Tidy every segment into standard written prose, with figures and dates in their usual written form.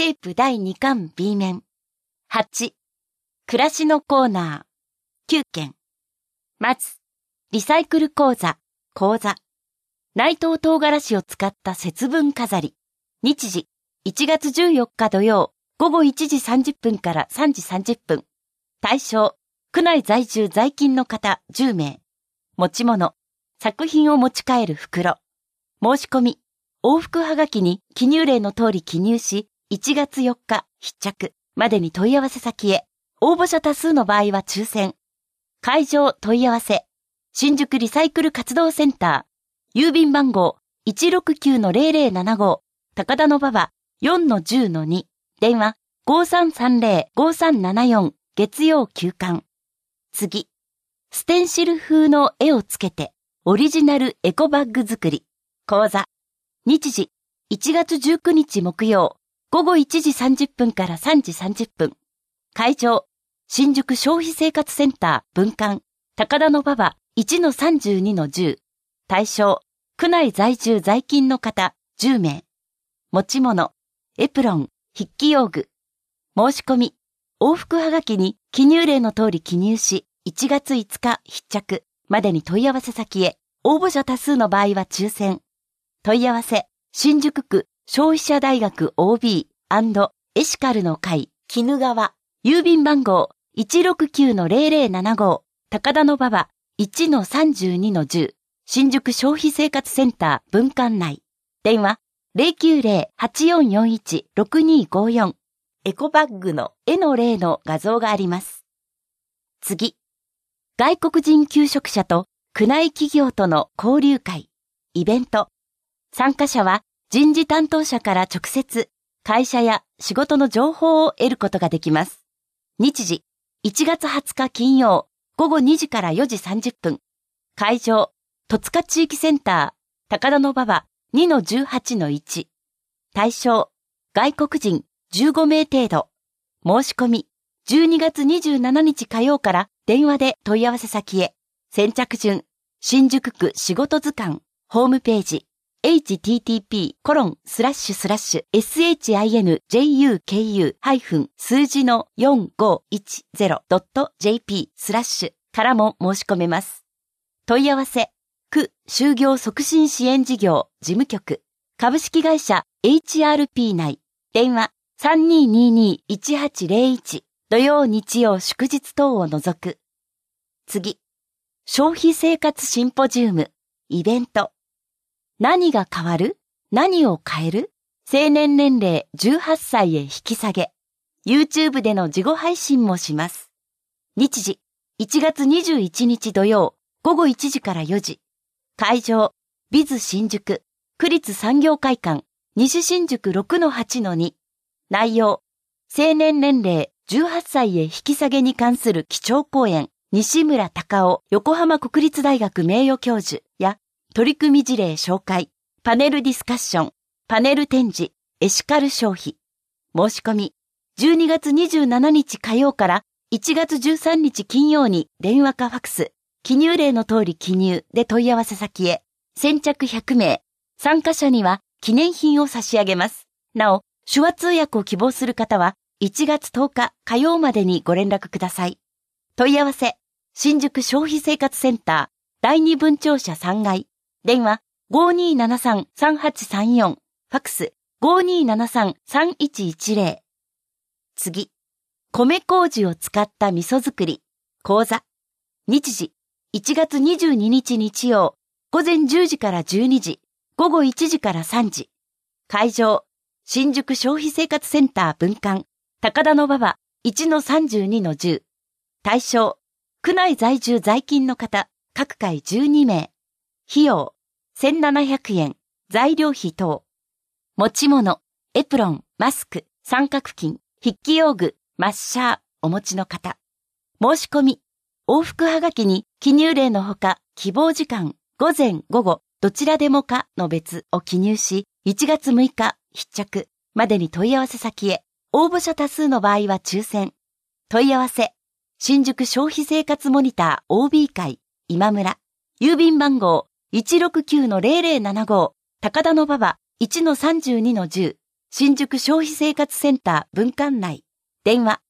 テープ第2巻 B 面。8、暮らしのコーナー、9件。まず、リサイクル講座。内藤唐辛子を使った節分飾り。日時、1月14日土曜、午後1時30分から3時30分。対象、区内在住在勤の方10名。持ち物、作品を持ち帰る袋。申し込み、往復はがきに記入例の通り記入し、1月4日必着までに問い合わせ先へ。応募者多数の場合は抽選。会場問い合わせ。新宿リサイクル活動センター。郵便番号 169-0075。高田馬場 4-10-2。電話 5330-5374。月曜休館。次。ステンシル風の絵をつけて、オリジナルエコバッグ作り。講座。日時、1月19日木曜、午後1時30分から3時30分。会場、新宿消費生活センター分館。高田馬場 1-32-10。対象、区内在住在勤の方10名。持ち物、エプロン、筆記用具。申し込み、往復はがきに記入例の通り記入し、1月5日必着までに問い合わせ先へ。応募者多数の場合は抽選。問い合わせ、新宿区消費者大学 OB& エシカルの会、鬼怒川。郵便番号 169-0075。高田馬場 1-32-10。新宿消費生活センター分館内。電話 090-8441-6254。エコバッグの絵の例の画像があります。次。外国人求職者と区内企業との交流会、イベント。参加者は人事担当者から直接会社や仕事の情報を得ることができます。日時、1月20日金曜、午後2時から4時30分。会場、戸塚地域センター、高田馬場 2-18-1。対象、外国人15名程度。申し込み、12月27日火曜から電話で問い合わせ先へ。先着順、新宿区仕事図鑑、ホームページ、http://sinjuku-4510.jp/ からも申し込めます。問い合わせ、区就業促進支援事業事務局、株式会社 HRP 内、電話3222-1801、土曜日曜祝日等を除く。次、消費生活シンポジウム、イベント。何が変わる？何を変える？成年年齢18歳へ引き下げ。YouTube での事後配信もします。日時、1月21日土曜、午後1時から4時。会場、ビズ新宿、区立産業会館、西新宿 6-8-2。内容、成年年齢18歳へ引き下げに関する基調講演、西村隆夫横浜国立大学名誉教授や、取り組み事例紹介、パネルディスカッション、パネル展示、エシカル消費。申し込み、12月27日火曜から1月13日金曜に電話かファクス、記入例の通り記入で問い合わせ先へ。先着100名。参加者には記念品を差し上げます。なお、手話通訳を希望する方は1月10日火曜までにご連絡ください。問い合わせ、新宿消費生活センター、第二分庁舎3階。電話 5273-3834。ファクス 5273-3110。次。米麹を使った味噌作り。講座。日時。1月22日日曜。午前10時から12時。午後1時から3時。会場。新宿消費生活センター分館。高田馬場 1-32-10。対象。区内在住在勤の方。各回12名。費用、1700円。材料費等。持ち物、エプロン、マスク、三角巾、筆記用具、マッシャー、お持ちの方。申し込み、往復はがきに記入例のほか、希望時間、午前、午後、どちらでもかの別を記入し、1月6日、必着までに問い合わせ先へ。応募者多数の場合は抽選。問い合わせ、新宿消費生活モニター OB 会、今村。郵便番号 169-0075。高田馬場 1-32-10。 新宿消費生活センター分館内。電話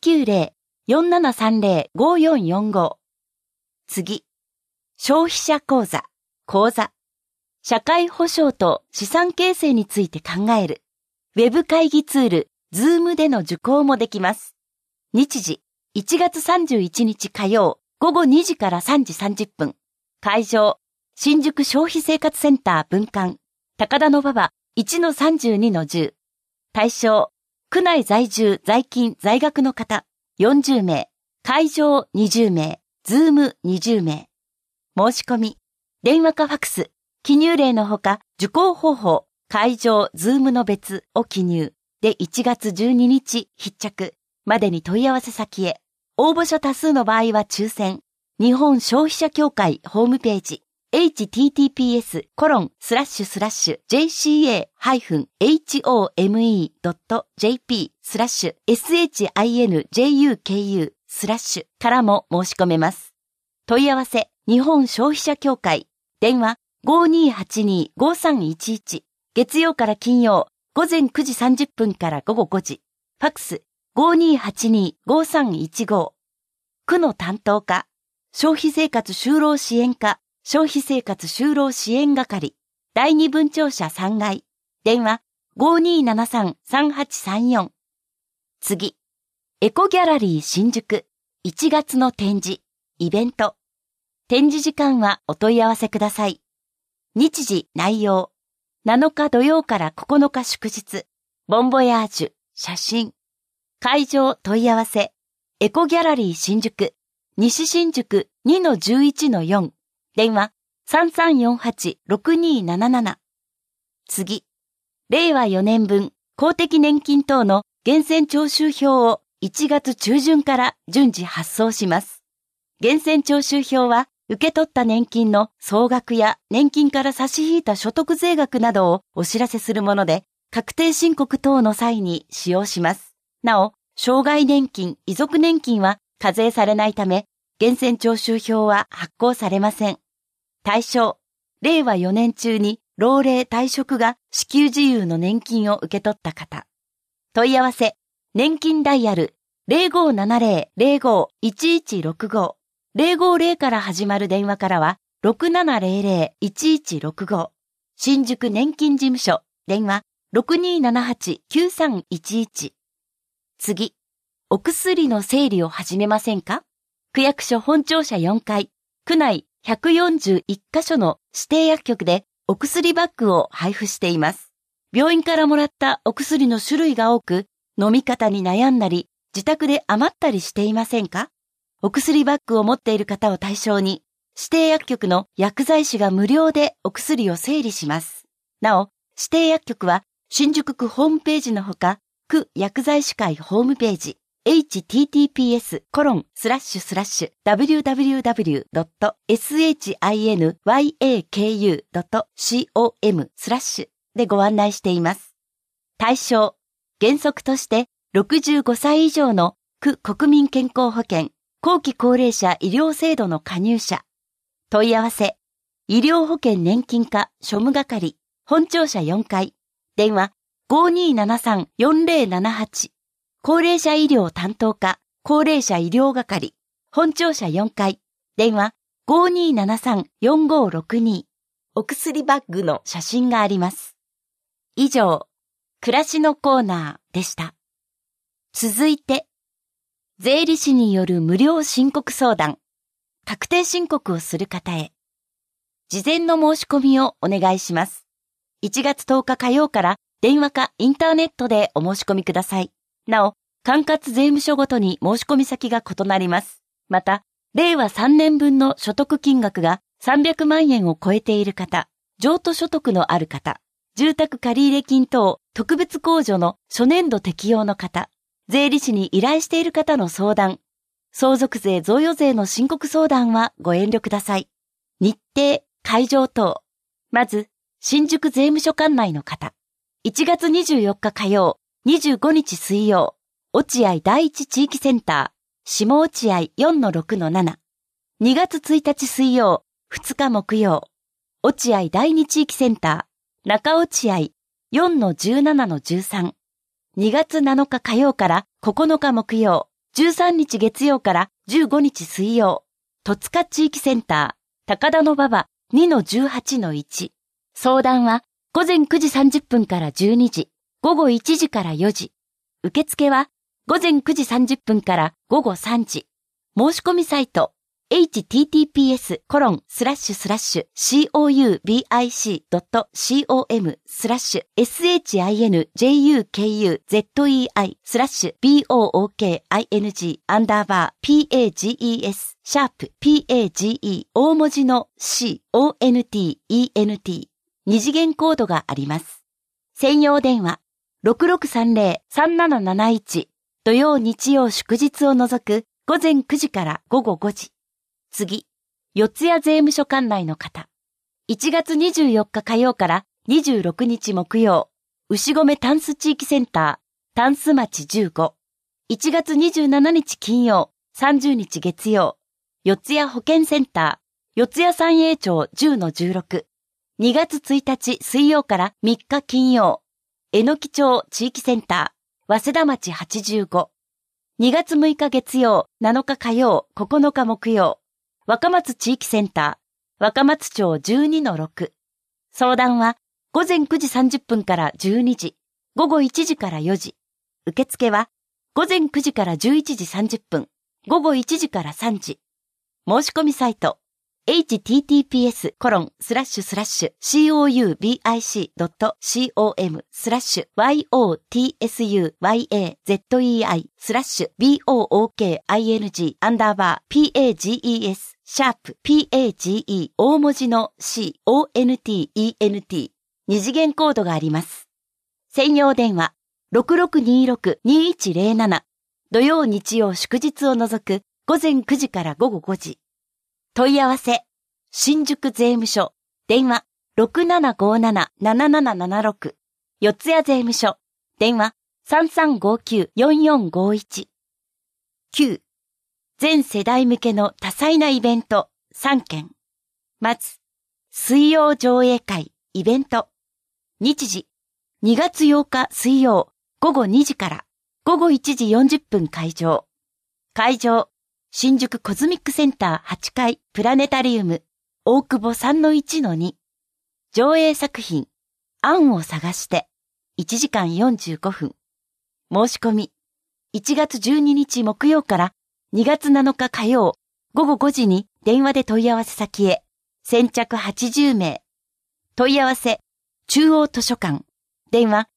090-4730-5445。次。消費者講座。社会保障と資産形成について考える。ウェブ会議ツール、Zoom での受講もできます。日時、1月31日火曜、午後2時から3時30分。会場、新宿消費生活センター分館。高田馬場 1-32-10。対象、区内在住、在勤、在学の方、40名。会場20名。Zoom 20名。申し込み、電話かファクス、記入例のほか、受講方法、会場、Zoom の別を記入。で1月12日必着までに問い合わせ先へ。応募者多数の場合は抽選。日本消費者協会ホームページ https://jca-home.jp/shinjuku/ からも申し込めます。問い合わせ日本消費者協会電話 5282-5311 月曜から金曜午前9時30分から午後5時。ファックス 5282-5315。区の担当課、消費生活就労支援課、消費生活就労支援係、第二分庁舎3階。電話 5273-3834。次。エコギャラリー新宿。1月の展示、イベント。展示時間はお問い合わせください。日時、内容。7日土曜から9日祝日。ボンボヤージュ、写真。会場問い合わせ。エコギャラリー新宿。西新宿 2-11-4。電話3348-6277。次。令和4年分公的年金等の源泉徴収票を1月中旬から順次発送します。源泉徴収票は受け取った年金の総額や年金から差し引いた所得税額などをお知らせするもので、確定申告等の際に使用します。なお、障害年金、遺族年金は課税されないため、源泉徴収票は発行されません。対象、令和4年中に老齢退職が支給自由の年金を受け取った方。問い合わせ、年金ダイヤル 0570-05-1165。050から始まる電話からは 6700-1165。新宿年金事務所電話 6278-9311。次、お薬の整理を始めませんか？区役所本庁舎4階、区内141カ所の指定薬局でお薬バッグを配布しています。病院からもらったお薬の種類が多く、飲み方に悩んだり、自宅で余ったりしていませんか？お薬バッグを持っている方を対象に、指定薬局の薬剤師が無料でお薬を整理します。なお、指定薬局は新宿区ホームページのほか、区薬剤師会ホームページ、https://www.shinyaku.com/ でご案内しています。対象、原則として65歳以上の区国民健康保険後期高齢者医療制度の加入者。問い合わせ、医療保険年金課庶務係本庁舎4階電話 5273-4078。高齢者医療担当課高齢者医療係本庁舎4階電話 5273-4562。お薬バッグの写真があります。以上、暮らしのコーナーでした。続いて、税理士による無料申告相談、確定申告をする方へ。事前の申し込みをお願いします。1月10日火曜から電話かインターネットでお申し込みください。なお、管轄税務署ごとに申し込み先が異なります。また、令和3年分の所得金額が300万円を超えている方、譲渡所得のある方、住宅借入金等特別控除の初年度適用の方、税理士に依頼している方の相談、相続税贈与税の申告相談はご遠慮ください。日程、会場等。まず、新宿税務署管内の方。1月24日火曜、25日水曜、落合第一地域センター、下落合 4-6-7。2月1日水曜、2日木曜、落合第二地域センター、中落合 4-17-13。2月7日火曜から9日木曜、13日月曜から15日水曜。戸塚地域センター、高田馬場 2-18-1。相談は午前9時30分から12時、午後1時から4時。受付は午前9時30分から午後3時。申し込みサイト、https://combinjuk.com/shinjuking_pages大文字の CONTENT 二次元コードがあります。専用電話 6630-3771 土曜日曜祝日を除く午前9時から午後5時。次、四谷税務署管内の方。1月24日火曜から26日木曜、牛込タンス地域センター、タンス町15。1月27日金曜、30日月曜、四谷保健センター、四谷三栄町 10-16。2月1日水曜から3日金曜、榎木町地域センター、早稲田町85。2月6日月曜、7日火曜、9日木曜、若松地域センター、若松町 12-6。相談は午前9時30分から12時、午後1時から4時。受付は午前9時から11時30分、午後1時から3時。申し込みサイト、https://coybic.coyz.youtsuyae_pages 大文字の CONTENT 二次元コードがあります。専用電話 6626-2107 土曜日曜祝日を除く午前9時から午後5時。問い合わせ、新宿税務署、電話 6757-7776。四谷税務署、電話 3359-4451。9. 全世代向けの多彩なイベント3件。まず、水曜上映会イベント。日時、2月8日水曜午後2時から午後1時40分開場。会場、新宿コズミックセンター8階プラネタリウム大久保 3-1-2。上映作品、案を探して1時間45分。申し込み、1月12日木曜から2月7日火曜午後5時に電話で問い合わせ先へ。先着80名。問い合わせ、中央図書館。電話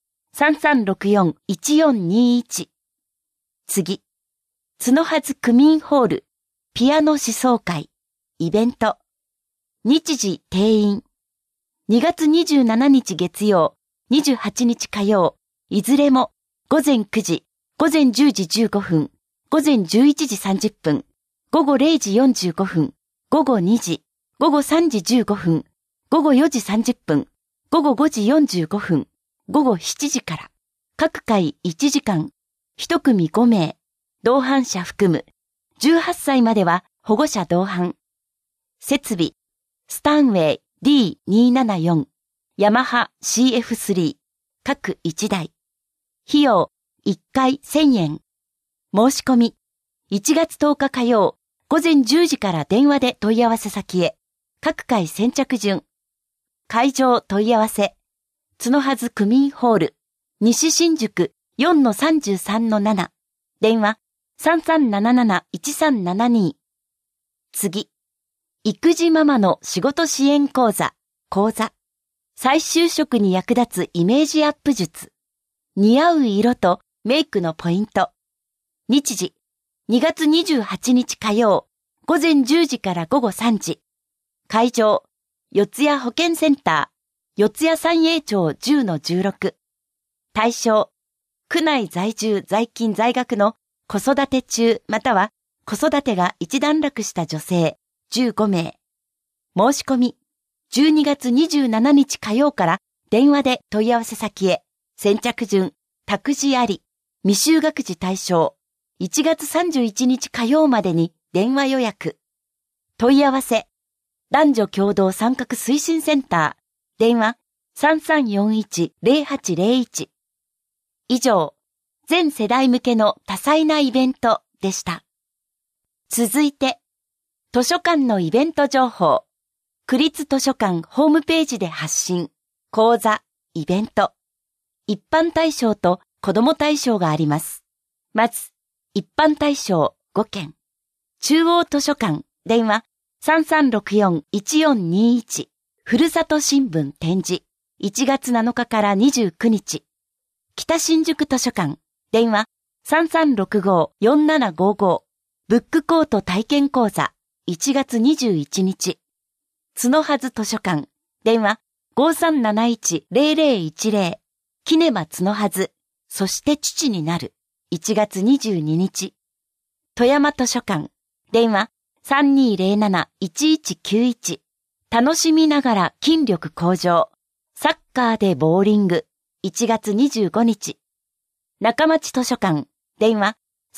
3364-1421。次。角はず区民ホール、ピアノ思想会、イベント。日時定員。2月27日月曜、28日火曜、いずれも午前9時、午前10時15分、午前11時30分、午後0時45分、午後2時、午後3時15分、午後4時30分、午後5時45分、午後7時から。各回1時間、1組5名。同伴者含む。18歳までは保護者同伴。設備。スタンウェイ D274。ヤマハ CF3。各1台。費用1回1000円。申し込み。1月10日火曜。午前10時から電話で問い合わせ先へ。各回先着順。会場問い合わせ。角はず区民ホール。西新宿 4-33-7。電話。3377-1372。次。育児ママの仕事支援講座。再就職に役立つイメージアップ術。似合う色とメイクのポイント。日時。2月28日火曜。午前10時から午後3時。会場。四谷保健センター。四谷三栄町 10-16。対象。区内在住在勤在学の子育て中または子育てが一段落した女性15名。申し込み、12月27日火曜から電話で問い合わせ先へ。先着順、託児あり、未就学児対象。1月31日火曜までに電話予約。問い合わせ、男女共同参画推進センター。電話 3341-0801。以上、全世代向けの多彩なイベントでした。続いて、図書館のイベント情報。区立図書館ホームページで発信、講座、イベント。一般対象と子ども対象があります。まず、一般対象5件。中央図書館、電話3364-1421。ふるさと新聞展示、1月7日から29日。北新宿図書館、電話3365-4755。ブックコート体験講座、1月21日。角はず図書館、電話5371-0010。キネマ角はず、そして父になる、1月22日。富山図書館、電話3207-1191。楽しみながら筋力向上。サッカーでボーリング。1月25日。中町図書館。電話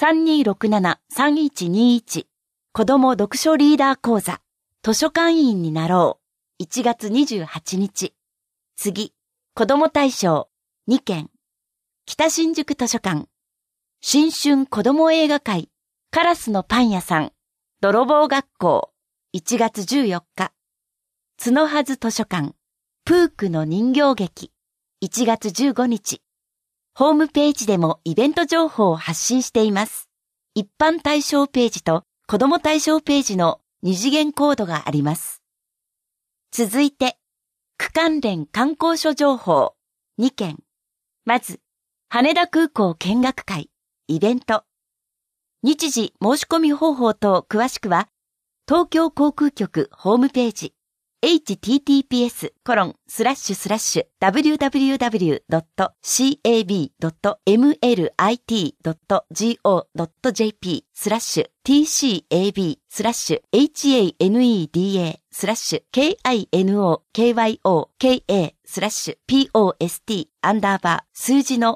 3267-3121。子供読書リーダー講座。図書館員になろう。1月28日。次。子供対象。2件。北新宿図書館。新春子供映画会。カラスのパン屋さん。泥棒学校。1月14日。角はず図書館。プークの人形劇。1月15日。ホームページでもイベント情報を発信しています。一般対象ページと子ども対象ページの二次元コードがあります。続いて、区関連観光所情報2件。まず、羽田空港見学会、イベント。日時申し込み方法等詳しくは、東京航空局ホームページ、https://www.cab.gov.jp/tcab/hanokapost数字の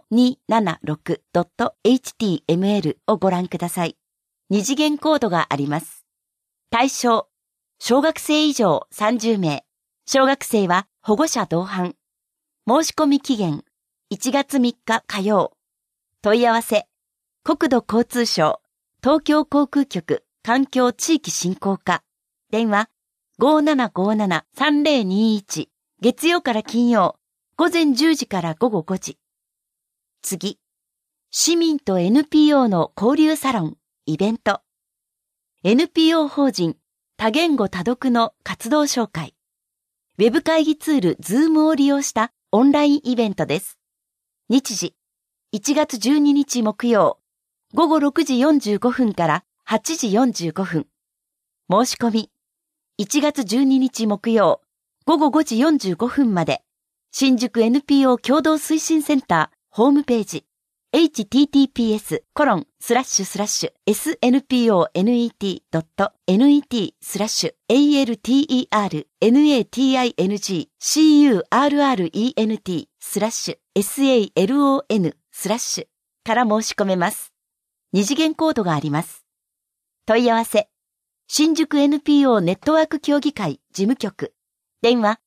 276.html をご覧ください。二次元コードがあります。対象、小学生以上30名。小学生は保護者同伴。申し込み期限、1月3日火曜。問い合わせ、国土交通省、東京航空局環境地域振興課。電話、5757-3021。月曜から金曜、午前10時から午後5時。次、市民と NPO の交流サロン、イベント。NPO 法人、多言語多読の活動紹介。ウェブ会議ツール Zoom を利用したオンラインイベントです。日時、1月12日木曜、午後6時45分から8時45分。申し込み、1月12日木曜、午後5時45分まで、新宿 NPO 共同推進センターホームページ、https://snpo.net.alterent/salon/ から申し込めます。二次元コードがあります。問い合わせ、新宿 NPO ネットワーク協議会事務局、電話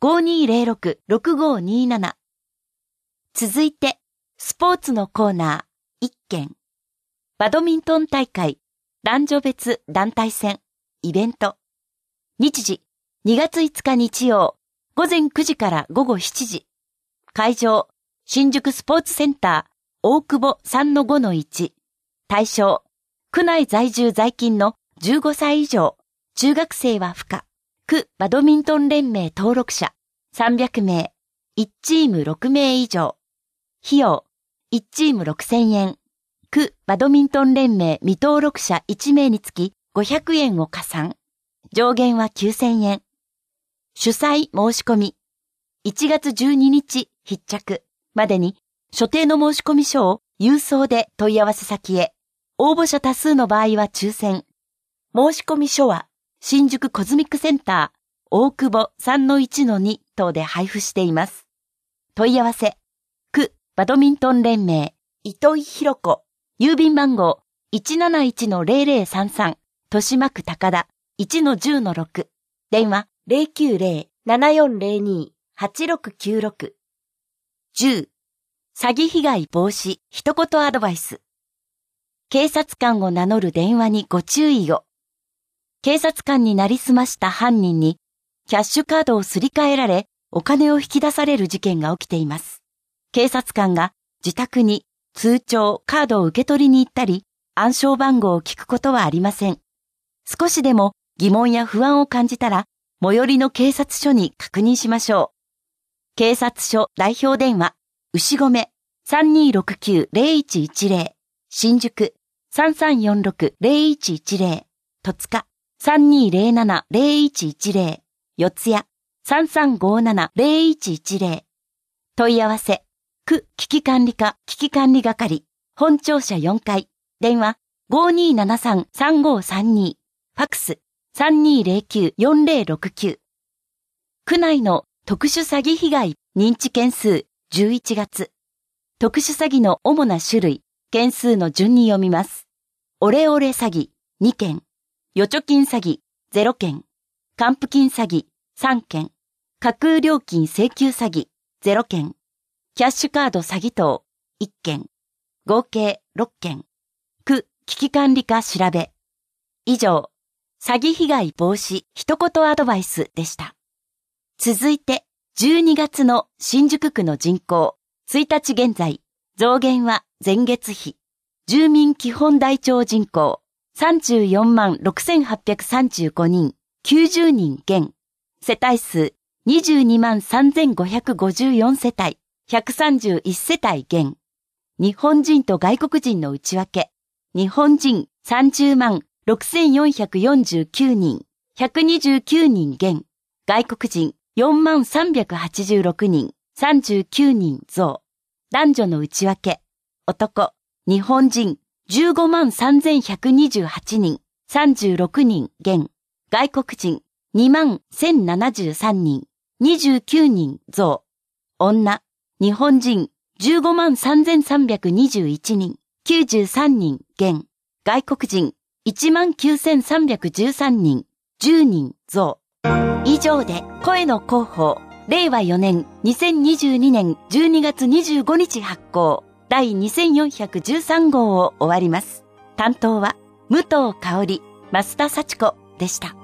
5206-6527。続いて、スポーツのコーナー1件。バドミントン大会男女別団体戦イベント。日時2月5日日曜午前9時から午後7時。会場新宿スポーツセンター大久保 3-5-1。対象区内在住在勤の15歳以上。中学生は不可。区バドミントン連盟登録者300名。1チーム6名以上。費用、1チーム6000円。区バドミントン連盟未登録者1名につき500円を加算。上限は9000円。主催申し込み。1月12日必着までに所定の申し込み書を郵送で問い合わせ先へ。応募者多数の場合は抽選。申し込み書は新宿コズミックセンター大久保 3-1-2 等で配布しています。問い合わせ。区バドミントン連盟、糸井弘子、郵便番号 171-0033、豊島区高田 1-10-6、電話 090-7402-82 8696。10、詐欺被害防止一言アドバイス。警察官を名乗る電話にご注意を。警察官になりすました犯人に、キャッシュカードをすり替えられ、お金を引き出される事件が起きています。警察官が自宅に通帳、カードを受け取りに行ったり、暗証番号を聞くことはありません。少しでも疑問や不安を感じたら、最寄りの警察署に確認しましょう。警察署代表電話、牛込 3269-0110、新宿 3346-0110、戸塚 3207-0110、四谷 3357-0110。問い合わせ、区危機管理課危機管理係、本庁舎4階、電話 5273-3532、ファクス 3209-4069。区内の特殊詐欺被害認知件数11月。特殊詐欺の主な種類、件数の順に読みます。オレオレ詐欺2件、預貯金詐欺0件、還付金詐欺3件、架空料金請求詐欺0件、キャッシュカード詐欺等1件、合計6件。区危機管理課調べ。以上、詐欺被害防止一言アドバイスでした。続いて、12月の新宿区の人口、1日現在、増減は前月比。住民基本台帳人口、346835人、90人減。世帯数、223,554世帯、131世帯減。日本人と外国人の内訳。日本人306,449人、129人減。外国人4386人、39人増。男女の内訳。男、日本人153,128人、36人減。外国人21,073人、29人増。女、日本人153,321人、93人減。外国人19,313人、10人増。以上で声の広報、令和4年2022年12月25日発行第2413号を終わります。担当は武藤香織、増田幸子でした。